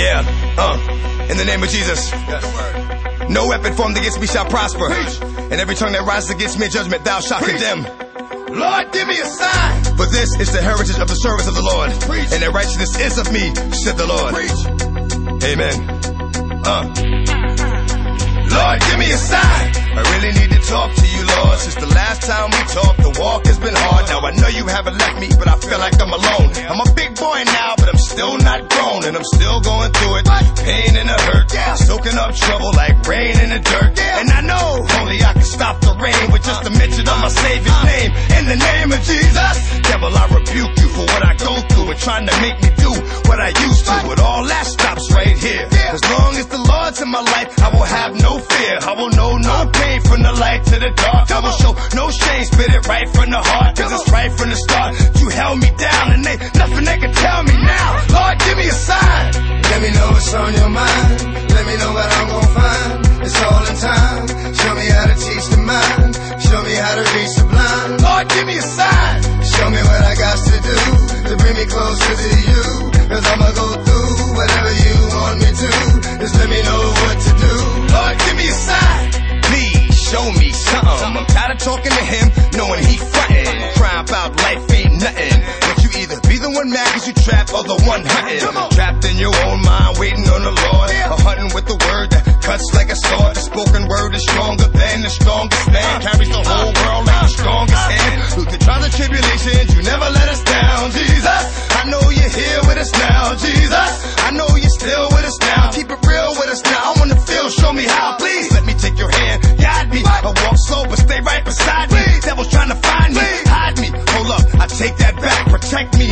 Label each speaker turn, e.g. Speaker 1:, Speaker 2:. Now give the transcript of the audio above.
Speaker 1: Yeah, in the name of Jesus. No weapon formed against me shall prosper. And every tongue that rises against me in judgment thou shalt condemn. Lord, give me a sign. For this is the heritage of the service of the Lord. And their righteousness is of me, said the Lord. Amen. Lord, give me a sign. I really need to talk to you, Lord. Since the last time we talked, the walk has been hard. Now I know you haven't left me, but I feel like I'm alone. I'm a big boy now, but I'm still not grown. And I'm still going through it. Pain and the hurt, soaking up trouble like rain in the dirt. And I know only I can stop the rain with just a mention of my Savior's name. In the name of Jesus, devil, I rebuke you for what I go through and trying to make me do what I used to. But all that stops right here. As long as the Lord's in my life, I will have no fear. I will know no pain from the light to the dark. I will show no shame, spit it right from the heart. Cause it's right from the start. You held me down and ain't nothing they can tell me now. Lord, give me a sign.
Speaker 2: Let me know what's on your mind. Let me know what I'm gonna find. It's all in time. Show me how to teach the mind. Show me how to reach the blind.
Speaker 1: Lord, give me a sign.
Speaker 2: Show me what I got to do to bring me closer to you. Cause I'ma go through whatever you want me to. Just let me know what to do.
Speaker 1: Lord, give me a sign. Please show me something. I'm tired of talking to him, knowing he frontin'. Crying about life ain't nothing. But you either be the one mad cause you trapped or the one hunting. Trapped in your own mind, waiting on the Lord. Or hunting with the word that cuts like a sword. The spoken word is stronger than the strongest man. Carries the whole world like the strongest hand. Through the trials and tribulations, you never let us down, Jesus. I know you're here with us now, Jesus. I know you're still with us now. Keep it real with us now. I wanna feel, show me how. Please let me take your hand, guide me. I walk slow, but stay right beside me. Devil's trying to find me, hide me. Hold up, I take that back. Protect me